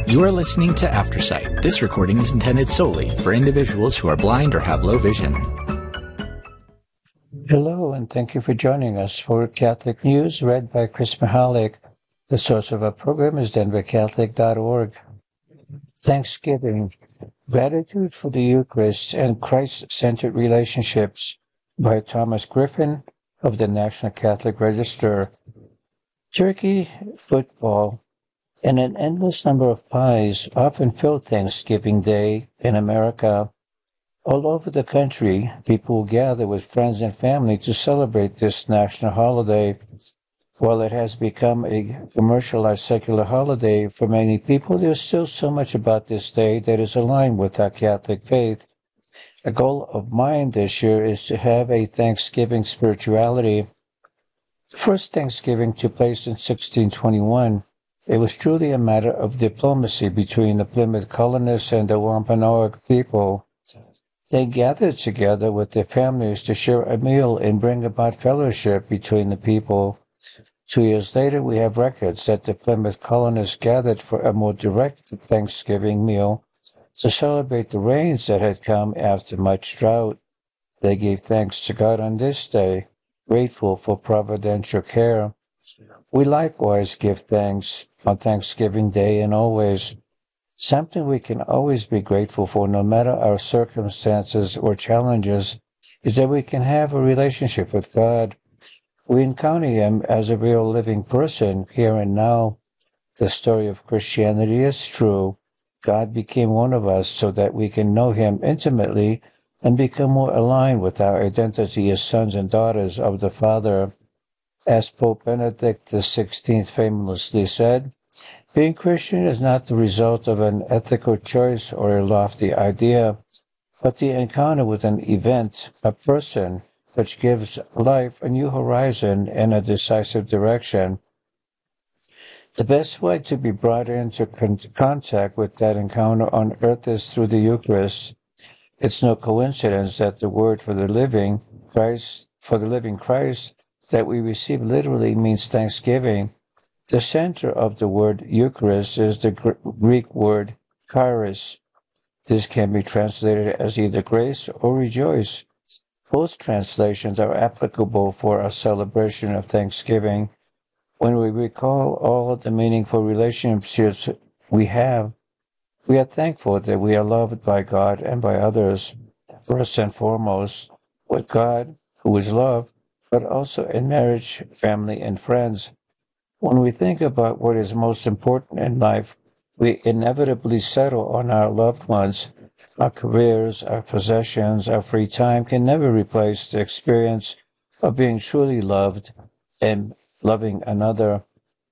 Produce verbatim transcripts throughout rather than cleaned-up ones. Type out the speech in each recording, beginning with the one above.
You are listening to Aftersight. This recording is intended solely for individuals who are blind or have low vision. Hello, and thank you for joining us for Catholic News, read by Chris Mahalik. The source of our program is denver catholic dot org. Thanksgiving, Gratitude for the Eucharist and Christ-Centered Relationships by Thomas Griffin of the National Catholic Register. Turkey, football, and an endless number of pies often fill Thanksgiving Day in America. All over the country, people will gather with friends and family to celebrate this national holiday. While it has become a commercialized secular holiday for many people, there's still so much about this day that is aligned with our Catholic faith. A goal of mine this year is to have a Thanksgiving spirituality. The first Thanksgiving took place in sixteen twenty-one. It was truly a matter of diplomacy between the Plymouth colonists and the Wampanoag people. They gathered together with their families to share a meal and bring about fellowship between the people. Two years later, we have records that the Plymouth colonists gathered for a more direct Thanksgiving meal to celebrate the rains that had come after much drought. They gave thanks to God on this day, grateful for providential care. We likewise give thanks on Thanksgiving Day and always. Something we can always be grateful for, no matter our circumstances or challenges, is that we can have a relationship with God. We encounter Him as a real living person here and now. The story of Christianity is true. God became one of us so that we can know Him intimately and become more aligned with our identity as sons and daughters of the Father. As Pope Benedict the sixteenth famously said, being Christian is not the result of an ethical choice or a lofty idea, but the encounter with an event, a person, which gives life a new horizon and a decisive direction. The best way to be brought into con- contact with that encounter on earth is through the Eucharist. It's no coincidence that the word for the living Christ, for the living Christ, that we receive literally means thanksgiving. The center of the word Eucharist is the Greek word charis. This can be translated as either grace or rejoice. Both translations are applicable for our celebration of Thanksgiving. When we recall all of the meaningful relationships we have, we are thankful that we are loved by God and by others. First and foremost, with God, who is love, but also in marriage, family, and friends. When we think about what is most important in life, we inevitably settle on our loved ones. Our careers, our possessions, our free time can never replace the experience of being truly loved and loving another.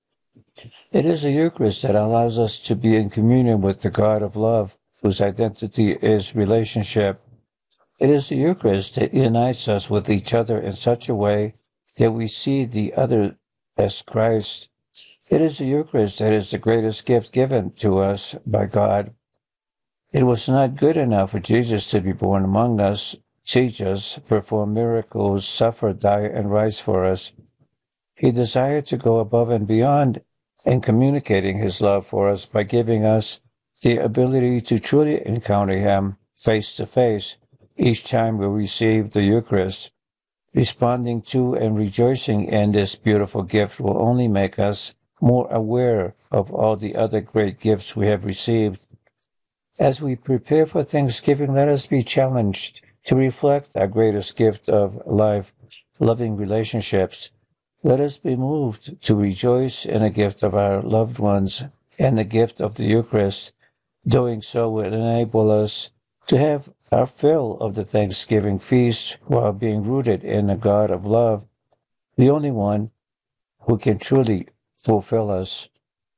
It is the Eucharist that allows us to be in communion with the God of love, whose identity is relationship. It is the Eucharist that unites us with each other in such a way that we see the other as Christ. It is the Eucharist that is the greatest gift given to us by God. It was not good enough for Jesus to be born among us, teach us, perform miracles, suffer, die, and rise for us. He desired to go above and beyond in communicating His love for us by giving us the ability to truly encounter Him face to face each time we receive the Eucharist. Responding to and rejoicing in this beautiful gift will only make us more aware of all the other great gifts we have received. As we prepare for Thanksgiving, let us be challenged to reflect our greatest gift of life, loving relationships. Let us be moved to rejoice in the gift of our loved ones and the gift of the Eucharist. Doing so will enable us to have our fill of the Thanksgiving feast while being rooted in the God of love, the only one who can truly fulfill us.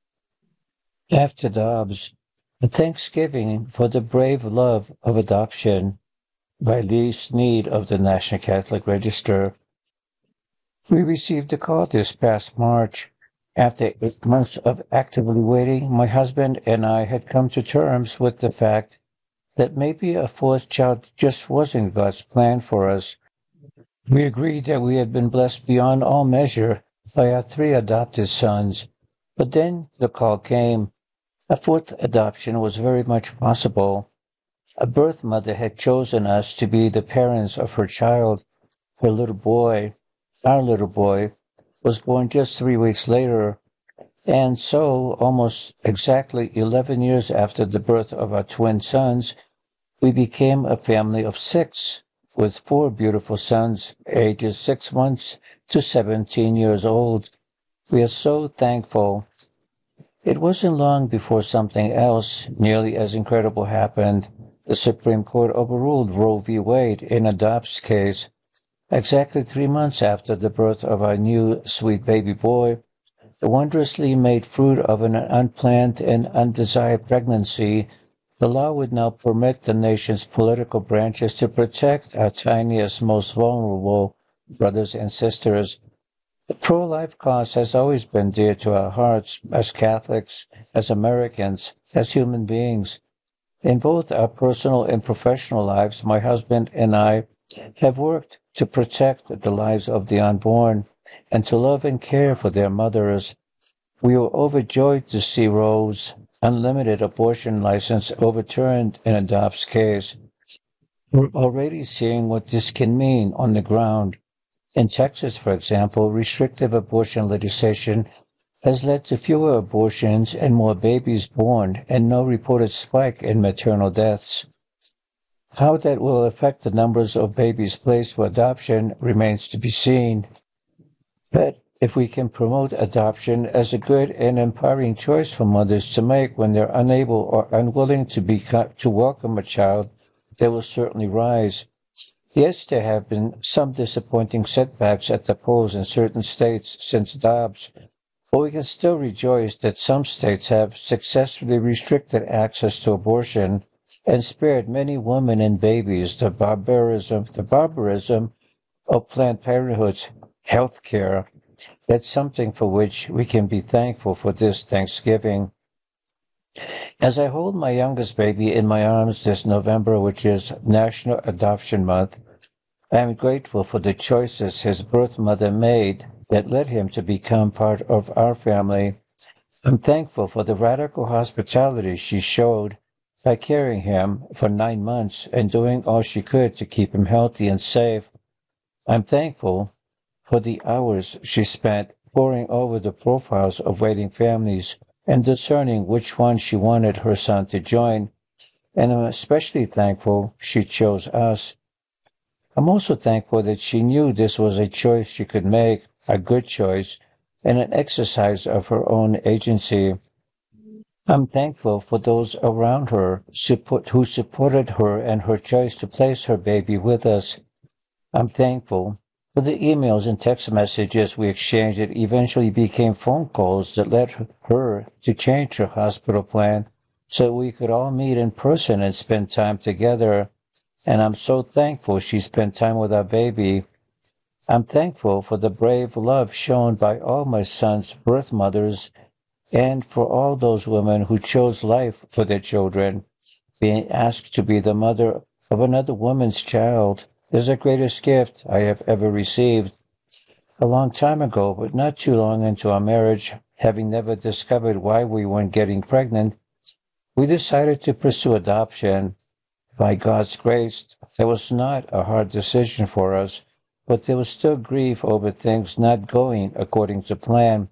After Dobbs, A Thanksgiving for the Brave Love of Adoption by Lee Sneed of the National Catholic Register. We received a call this past March. After eight months of actively waiting, my husband and I had come to terms with the fact that maybe a fourth child just wasn't God's plan for us. We agreed that we had been blessed beyond all measure by our three adopted sons. But then the call came. A fourth adoption was very much possible. A birth mother had chosen us to be the parents of her child. Her little boy, our little boy, was born just three weeks later, and so, almost exactly eleven years after the birth of our twin sons, we became a family of six, with four beautiful sons, ages six months to seventeen years old. We are so thankful. It wasn't long before something else nearly as incredible happened. The Supreme Court overruled Roe v. Wade in a Dobbs case. Exactly three months after the birth of our new sweet baby boy, the wondrously made fruit of an unplanned and undesired pregnancy, the law would now permit the nation's political branches to protect our tiniest, most vulnerable brothers and sisters. The pro-life cause has always been dear to our hearts as Catholics, as Americans, as human beings. In both our personal and professional lives, my husband and I have worked to protect the lives of the unborn and to love and care for their mothers. We were overjoyed to see Roe's unlimited abortion license overturned in a Dobbs case. We're already seeing what this can mean on the ground. In Texas, for example, restrictive abortion legislation has led to fewer abortions and more babies born and no reported spike in maternal deaths. How that will affect the numbers of babies placed for adoption remains to be seen. But if we can promote adoption as a good and empowering choice for mothers to make when they're unable or unwilling to be to welcome a child, they will certainly rise. Yes, there have been some disappointing setbacks at the polls in certain states since Dobbs, but we can still rejoice that some states have successfully restricted access to abortion and spared many women and babies the barbarism, the barbarism of Planned Parenthood's health care. That's something for which we can be thankful for this Thanksgiving. As I hold my youngest baby in my arms this November, which is National Adoption Month, I am grateful for the choices his birth mother made that led him to become part of our family. I'm thankful for the radical hospitality she showed by carrying him for nine months and doing all she could to keep him healthy and safe. I'm thankful for the hours she spent poring over the profiles of waiting families and discerning which one she wanted her son to join, and I'm especially thankful she chose us. I'm also thankful that she knew this was a choice she could make, a good choice, and an exercise of her own agency. I'm thankful for those around her who supported her and her choice to place her baby with us. I'm thankful for the emails and text messages we exchanged that eventually became phone calls that led her to change her hospital plan so we could all meet in person and spend time together. And I'm so thankful she spent time with our baby. I'm thankful for the brave love shown by all my sons' birth mothers and for all those women who chose life for their children. Being asked to be the mother of another woman's child is the greatest gift I have ever received. A long time ago, but not too long into our marriage, having never discovered why we weren't getting pregnant, we decided to pursue adoption. By God's grace, that was not a hard decision for us, but there was still grief over things not going according to plan.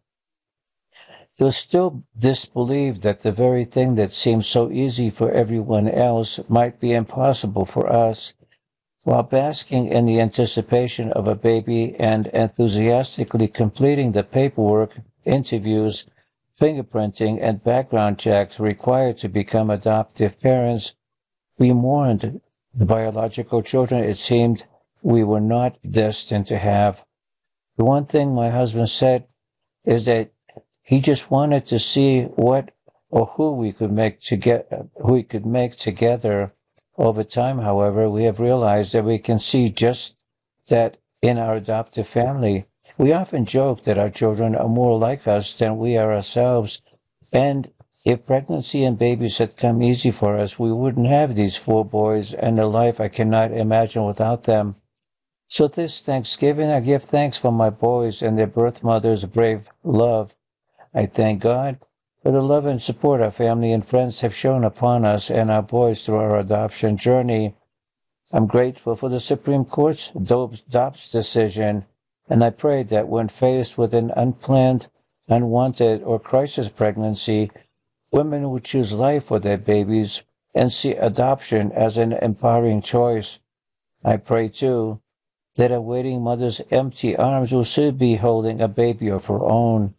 There was still disbelief that the very thing that seemed so easy for everyone else might be impossible for us. While basking in the anticipation of a baby and enthusiastically completing the paperwork, interviews, fingerprinting, and background checks required to become adoptive parents, we mourned the biological children it seemed we were not destined to have. The one thing my husband said is that he just wanted to see what or who we could make to get, who we could make together. Over time, however, we have realized that we can see just that in our adoptive family. We often joke that our children are more like us than we are ourselves, and if pregnancy and babies had come easy for us, we wouldn't have these four boys and a life I cannot imagine without them. So this Thanksgiving, I give thanks for my boys and their birth mother's brave love. I thank God for for the love and support our family and friends have shown upon us and our boys through our adoption journey. I'm grateful for the Supreme Court's Dobbs decision, and I pray that when faced with an unplanned, unwanted, or crisis pregnancy, women will choose life for their babies and see adoption as an empowering choice. I pray, too, that a waiting mother's empty arms will soon be holding a baby of her own.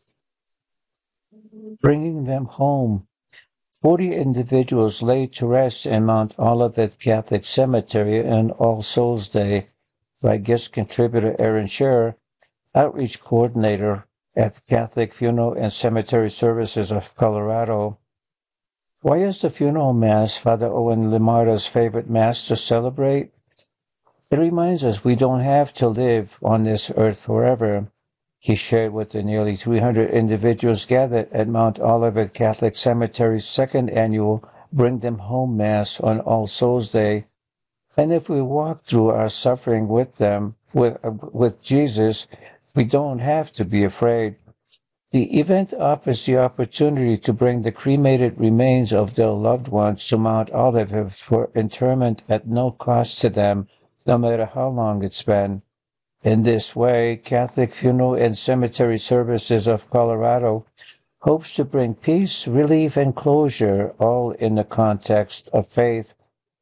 Bringing them home. Forty individuals laid to rest in Mount Olivet Catholic Cemetery on All Souls Day by guest contributor Aaron Scherer, outreach coordinator at Catholic Funeral and Cemetery Services of Colorado. Why is the funeral mass Father Owen Limarda's favorite mass to celebrate? It reminds us we don't have to live on this earth forever. He shared with the nearly three hundred individuals gathered at Mount Olivet Catholic Cemetery's second annual Bring Them Home Mass on All Souls Day. And if we walk through our suffering with them, with, uh, with Jesus, we don't have to be afraid. The event offers the opportunity to bring the cremated remains of their loved ones to Mount Olivet for interment at no cost to them, no matter how long it's been. In this way, Catholic Funeral and Cemetery Services of Colorado hopes to bring peace, relief, and closure, all in the context of faith.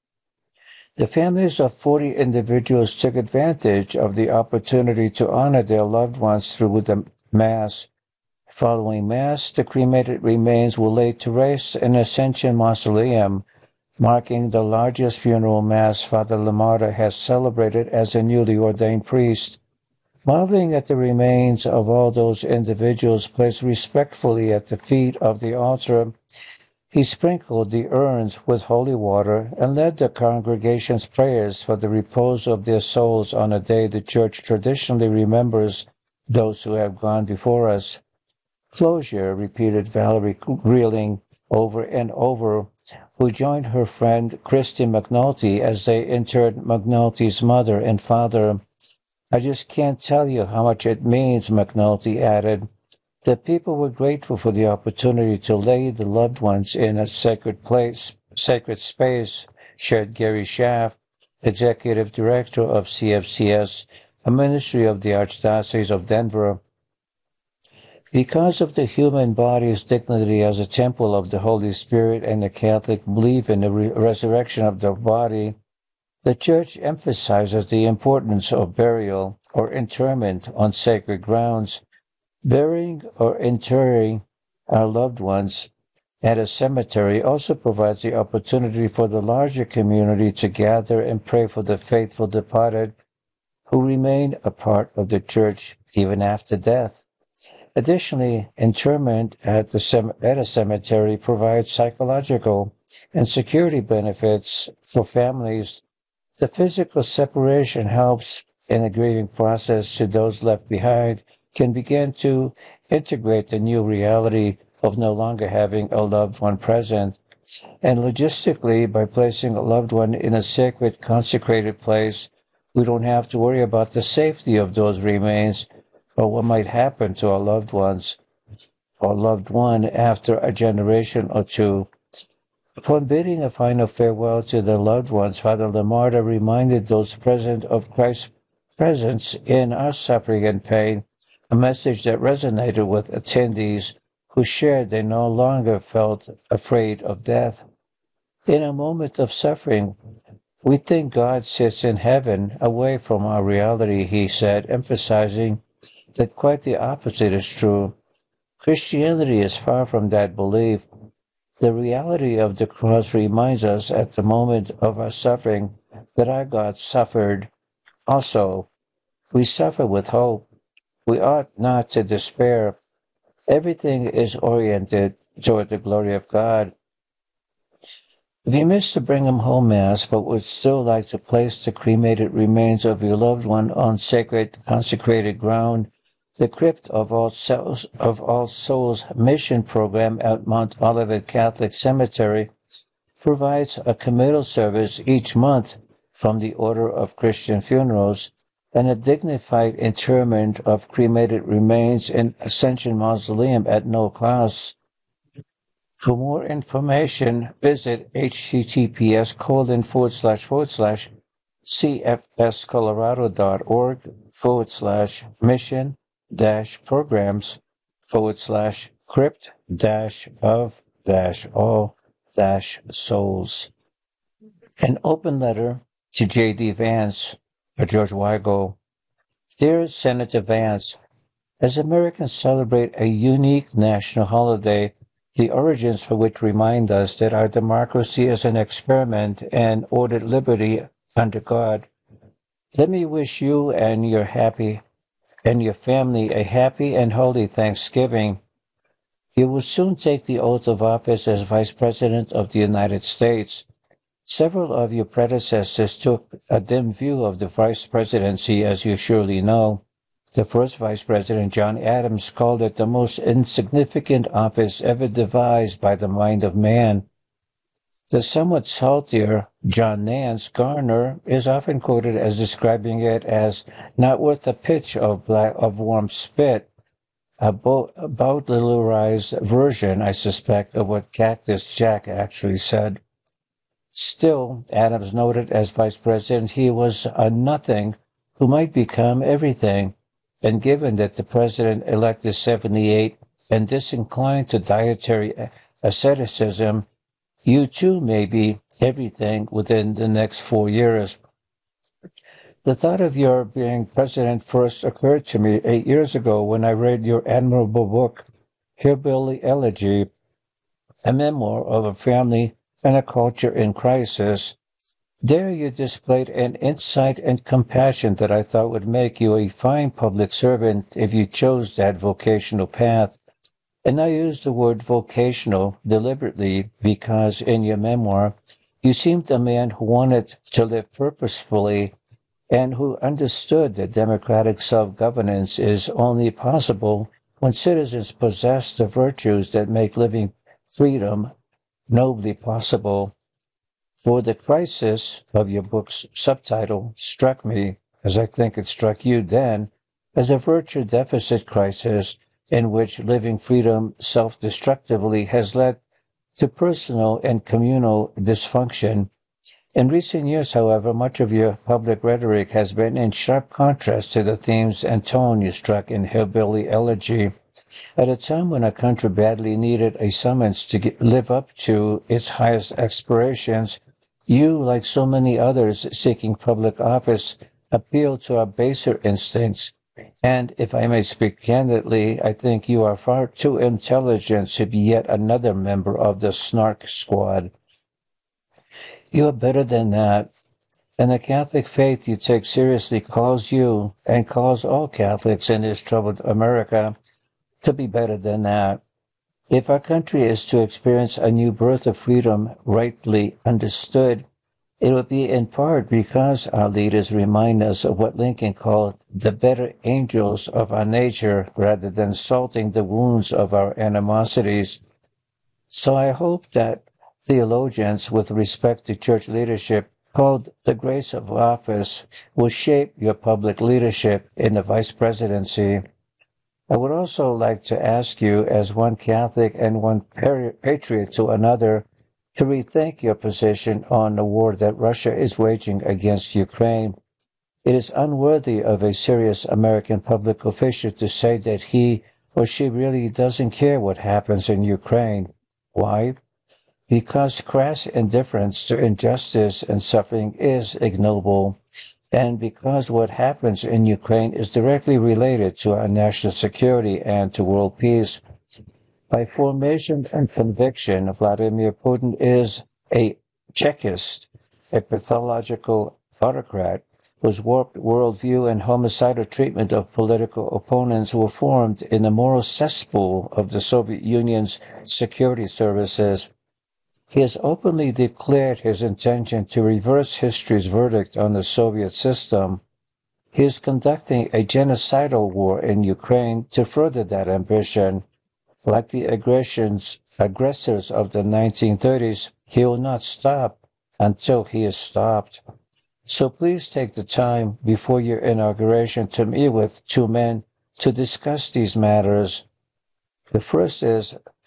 The families of forty individuals took advantage of the opportunity to honor their loved ones through the Mass. Following Mass, the cremated remains were laid to rest in Ascension Mausoleum, marking the largest funeral mass Father Limarda has celebrated as a newly ordained priest. Marveling at the remains of all those individuals placed respectfully at the feet of the altar, he sprinkled the urns with holy water and led the congregation's prayers for the repose of their souls on a day the Church traditionally remembers those who have gone before us. Closure, repeated Valerie Greeling over and over, who joined her friend Christy McNulty as they interred McNulty's mother and father. I just can't tell you how much it means, McNulty added. The people were grateful for the opportunity to lay the loved ones in a sacred place, sacred space, shared Gary Schaff, executive director of C F C S, a ministry of the Archdiocese of Denver. Because of the human body's dignity as a temple of the Holy Spirit and the Catholic belief in the re- resurrection of the body, the Church emphasizes the importance of burial or interment on sacred grounds. Burying or interring our loved ones at a cemetery also provides the opportunity for the larger community to gather and pray for the faithful departed who remain a part of the Church even after death. Additionally, interment at, the sem- at a cemetery provides psychological and security benefits for families. The physical separation helps in the grieving process to those left behind can begin to integrate the new reality of no longer having a loved one present. And logistically, by placing a loved one in a sacred, consecrated place, we don't have to worry about the safety of those remains or what might happen to our loved ones or loved one after a generation or two. Upon bidding a final farewell to their loved ones, Father Limarda reminded those present of Christ's presence in our suffering and pain, a message that resonated with attendees who shared they no longer felt afraid of death. In a moment of suffering, we think God sits in heaven away from our reality, he said, emphasizing that quite the opposite is true. Christianity is far from that belief. The reality of the cross reminds us at the moment of our suffering that our God suffered. Also, we suffer with hope. We ought not to despair. Everything is oriented toward the glory of God. If you missed the Bring 'em Home Mass but would still like to place the cremated remains of your loved one on sacred, consecrated ground, the Crypt of All Souls, of All Souls Mission Program at Mount Olivet Catholic Cemetery provides a committal service each month from the Order of Christian Funerals and a dignified interment of cremated remains in Ascension Mausoleum at no cost. For more information, visit https colon forward slash forward slash cfscolorado.org forward slash mission dash programs forward slash crypt dash of dash all dash souls. An open letter to J D. Vance or George Weigel. Dear Senator Vance, as Americans celebrate a unique national holiday, the origins for which remind us that our democracy is an experiment and ordered liberty under God, let me wish you and your happy and your family a happy and holy Thanksgiving. You will soon take the oath of office as Vice President of the United States. Several of your predecessors took a dim view of the Vice Presidency, as you surely know. The first Vice President, John Adams, called it the most insignificant office ever devised by the mind of man. The somewhat saltier John Nance Garner is often quoted as describing it as not worth a pitch of black of warm spit, a bowdlerized version, I suspect, of what Cactus Jack actually said. Still, Adams noted as Vice President he was a nothing who might become everything. And given that the president-elect is seventy-eight and disinclined to dietary asceticism, you too may be everything within the next four years. The thought of your being president first occurred to me eight years ago when I read your admirable book, Hillbilly Elegy, a memoir of a family and a culture in crisis. There you displayed an insight and compassion that I thought would make you a fine public servant if you chose that vocational path. And I use the word vocational deliberately because in your memoir, you seemed a man who wanted to live purposefully and who understood that democratic self-governance is only possible when citizens possess the virtues that make living freedom nobly possible. For the crisis of your book's subtitle struck me, as I think it struck you then, as a virtue deficit crisis in which living freedom self-destructively has led to personal and communal dysfunction. In recent years, however, much of your public rhetoric has been in sharp contrast to the themes and tone you struck in Hillbilly Elegy. At a time when our country badly needed a summons to get, live up to its highest aspirations, you, like so many others seeking public office, appeal to our baser instincts. And if I may speak candidly, I think you are far too intelligent to be yet another member of the snark squad. You are better than that. And the Catholic faith you take seriously calls you, and calls all Catholics in this troubled America, to be better than that. If our country is to experience a new birth of freedom rightly understood, it will be in part because our leaders remind us of what Lincoln called the better angels of our nature rather than salting the wounds of our animosities. So I hope that theologians with respect to church leadership called the grace of office will shape your public leadership in the vice presidency. I would also like to ask you, as one Catholic and one patriot to another, to rethink your position on the war that Russia is waging against Ukraine. It is unworthy of a serious American public official to say that he or she really doesn't care what happens in Ukraine. Why? Because crass indifference to injustice and suffering is ignoble, and because what happens in Ukraine is directly related to our national security and to world peace. By formation and conviction, Vladimir Putin is a Chekist, a pathological autocrat whose warped worldview and homicidal treatment of political opponents were formed in the moral cesspool of the Soviet Union's security services. He has openly declared his intention to reverse history's verdict on the Soviet system. He is conducting a genocidal war in Ukraine to further that ambition. Like the aggressions, aggressors of the nineteen thirties, he will not stop until he is stopped. So please take the time before your inauguration to meet with two men to discuss these matters. The first is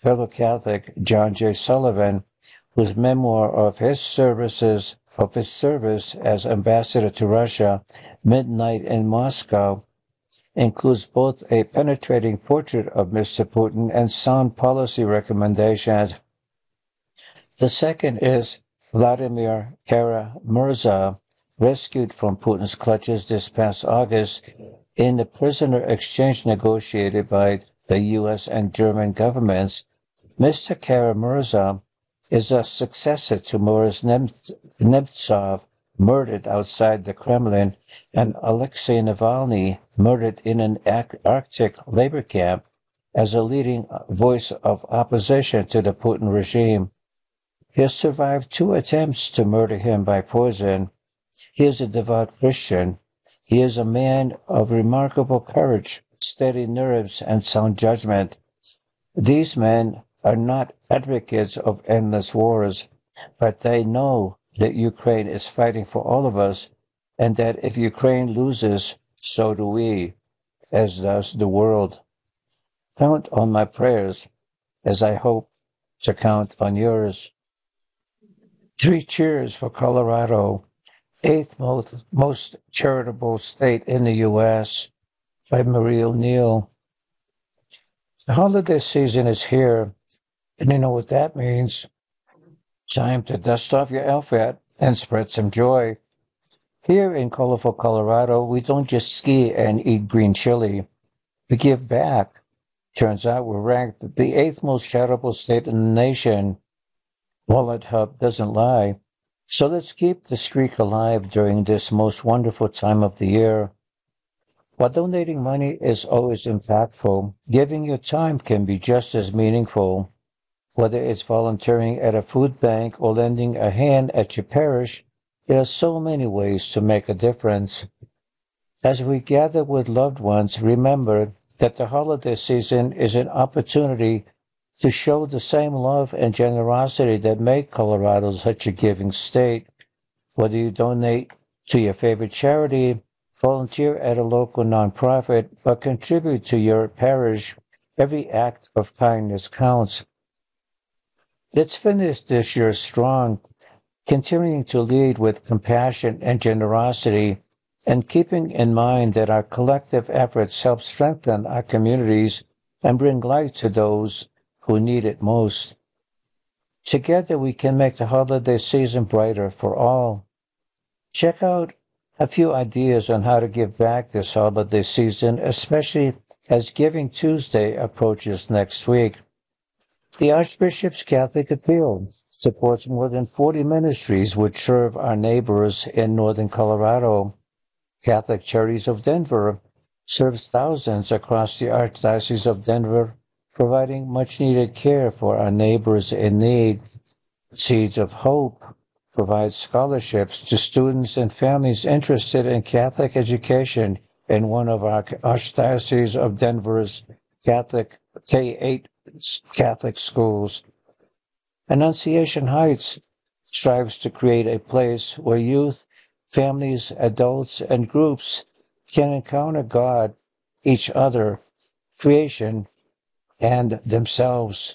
fellow Catholic John J. Sullivan, whose memoir of his services of his service as ambassador to Russia, Midnight in Moscow, includes both a penetrating portrait of Mister Putin and sound policy recommendations. The second is Vladimir Kara-Murza, rescued from Putin's clutches this past August in the prisoner exchange negotiated by the U S and German governments. Mister Kara-Murza is a successor to Boris Nemtsov, murdered outside the Kremlin, and Alexei Navalny, murdered in an Arctic labor camp, as a leading voice of opposition to the Putin regime. He has survived two attempts to murder him by poison. He is a devout Christian. He is a man of remarkable courage, steady nerves, and sound judgment. These men are not advocates of endless wars, but they know that Ukraine is fighting for all of us, and that if Ukraine loses, so do we, as does the world. Count on my prayers, as I hope to count on yours. Three cheers for Colorado, eighth most, most charitable state in the U S, by Marie O'Neill. The holiday season is here, and you know what that means. Time to dust off your outfit and spread some joy. Here in colorful Colorado, we don't just ski and eat green chili. We give back. Turns out we're ranked the eighth most charitable state in the nation. Wallet Hub doesn't lie. So let's keep the streak alive during this most wonderful time of the year. While donating money is always impactful, giving your time can be just as meaningful. Whether it's volunteering at a food bank or lending a hand at your parish, there are so many ways to make a difference. As we gather with loved ones, remember that the holiday season is an opportunity to show the same love and generosity that make Colorado such a giving state. Whether you donate to your favorite charity, volunteer at a local nonprofit, or contribute to your parish, every act of kindness counts. Let's finish this year strong, continuing to lead with compassion and generosity, and keeping in mind that our collective efforts help strengthen our communities and bring light to those who need it most. Together we can make the holiday season brighter for all. Check out a few ideas on how to give back this holiday season, especially as Giving Tuesday approaches next week. The Archbishop's Catholic Appeal supports more than forty ministries which serve our neighbors in northern Colorado. Catholic Charities of Denver serves thousands across the Archdiocese of Denver, providing much-needed care for our neighbors in need. Seeds of Hope provides scholarships to students and families interested in Catholic education in one of our Archdiocese of Denver's Catholic K eight Catholic schools. Annunciation Heights strives to create a place where youth, families, adults, and groups can encounter God, each other, creation, and themselves.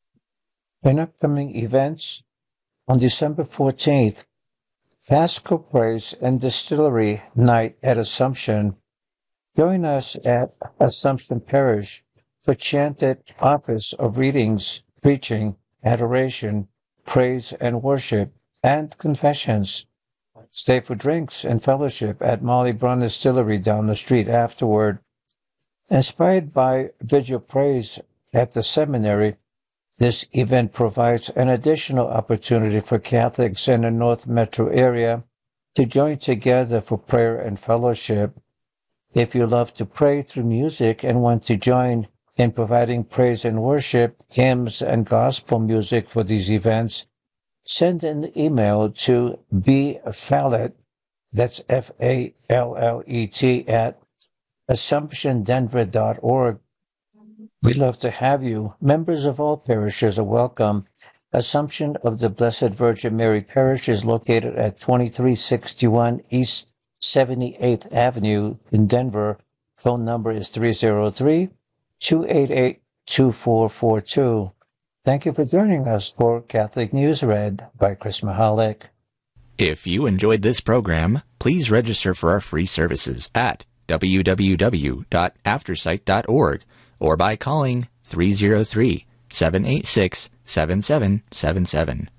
In upcoming events, on December fourteenth, Paschal Praise and Distillery Night at Assumption. Join us at Assumption Parish for chanted office of readings, preaching, adoration, praise and worship, and confessions. Stay for drinks and fellowship at Molly Brown Distillery down the street afterward. Inspired by Vigil Praise at the seminary, this event provides an additional opportunity for Catholics in the North Metro area to join together for prayer and fellowship. If you love to pray through music and want to join in providing praise and worship, hymns, and gospel music for these events, send an email to bfallet, that's F A L L E T, at assumption denver dot org. We'd love to have you. Members of all parishes are welcome. Assumption of the Blessed Virgin Mary Parish is located at twenty-three sixty-one East seventy-eighth Avenue in Denver. Phone number is three oh three, two eight eight, two four four two. Thank you for joining us for Catholic News Read by Chris Mahalik. If you enjoyed this program, please register for our free services at w w w dot aftersight dot org or by calling three oh three, seven eight six, seven seven seven seven.